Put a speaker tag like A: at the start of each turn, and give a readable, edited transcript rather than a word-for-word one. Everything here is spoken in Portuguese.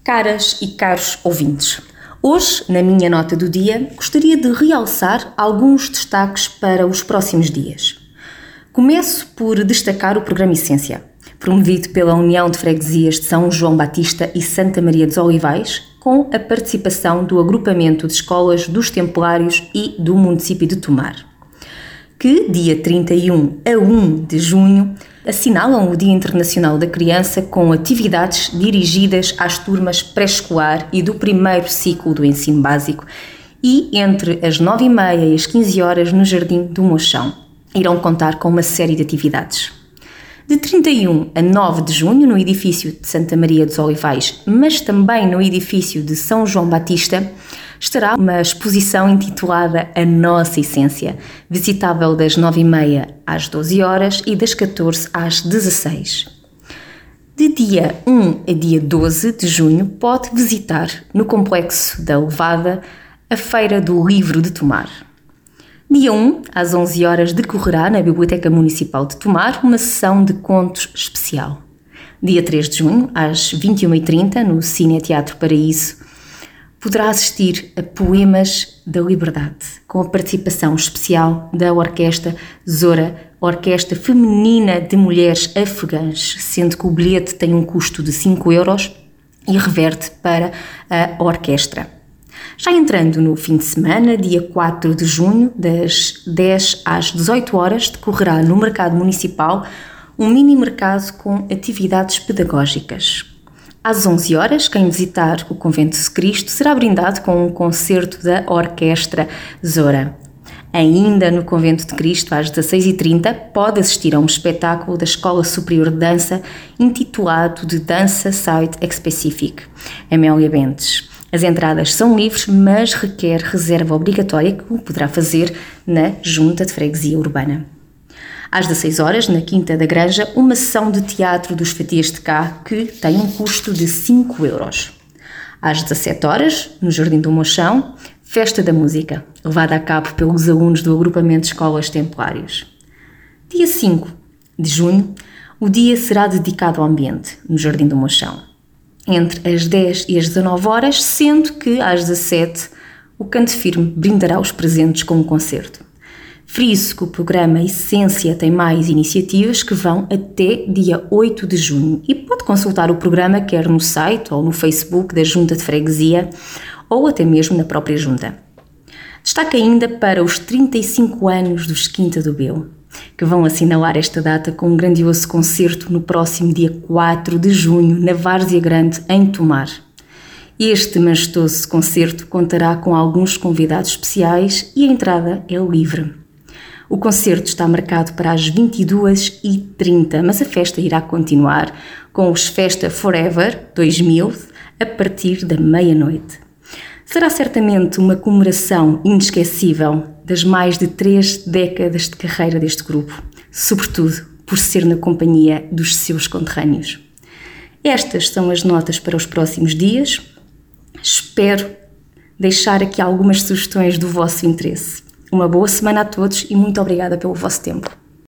A: Caras e caros ouvintes, hoje, na minha nota do dia, gostaria de realçar alguns destaques para os próximos dias. Começo por destacar o programa Essência, promovido pela União de Freguesias de São João Batista e Santa Maria dos Olivais, com a participação do agrupamento de escolas dos Templários e do município de Tomar, que, dia 31 a 1 de junho, assinalam o Dia Internacional da Criança com atividades dirigidas às turmas pré-escolar e do primeiro ciclo do ensino básico e entre as 9h30 e as 15 horas no Jardim do Mochão. Irão contar com uma série de atividades. De 31 a 9 de junho, no edifício de Santa Maria dos Olivais, mas também no edifício de São João Batista, estará uma exposição intitulada A Nossa Essência, visitável das 9h30 às 12 horas e das 14 às 16. De dia 1 a dia 12 de junho, pode visitar, no Complexo da Levada, a Feira do Livro de Tomar. Dia 1, às 11 horas, decorrerá na Biblioteca Municipal de Tomar uma sessão de contos especial. Dia 3 de junho, às 21h30, no Cine Teatro Paraíso, poderá assistir a Poemas da Liberdade, com a participação especial da Orquestra Zora, Orquestra Feminina de Mulheres Afegãs, sendo que o bilhete tem um custo de 5€ e reverte para a orquestra. Já entrando no fim de semana, dia 4 de junho, das 10 às 18 horas, decorrerá no Mercado Municipal um mini-mercado com atividades pedagógicas. Às 11 horas, quem visitar o Convento de Cristo será brindado com um concerto da Orquestra Zora. Ainda no Convento de Cristo, às 16h30, pode assistir a um espetáculo da Escola Superior de Dança intitulado de Dança Site Specific, Amélia Bentes. As entradas são livres, mas requer reserva obrigatória que o poderá fazer na Junta de Freguesia Urbana. Às 16 horas, na Quinta da Granja, uma sessão de teatro dos Fatias de Cá que tem um custo de 5€. Às 17 horas, no Jardim do Mochão, Festa da Música, levada a cabo pelos alunos do agrupamento de escolas Templários. Dia 5 de junho, o dia será dedicado ao ambiente, no Jardim do Mochão, entre as 10 e as 19 horas, sendo que às 17 o Canto Firme brindará os presentes com um concerto. Friso que o programa Essência tem mais iniciativas que vão até dia 8 de junho e pode consultar o programa quer no site ou no Facebook da Junta de Freguesia ou até mesmo na própria Junta. Destaque ainda para os 35 anos dos Quinta do Belo, que vão assinalar esta data com um grandioso concerto no próximo dia 4 de junho, na Várzea Grande, em Tomar. Este majestoso concerto contará com alguns convidados especiais e a entrada é livre. O concerto está marcado para as 22h30, mas a festa irá continuar com os Festa Forever 2000 a partir da meia-noite. Será certamente uma comemoração inesquecível das mais de 3 décadas de carreira deste grupo, sobretudo por ser na companhia dos seus conterrâneos. Estas são as notas para os próximos dias. Espero deixar aqui algumas sugestões do vosso interesse. Uma boa semana a todos e muito obrigada pelo vosso tempo.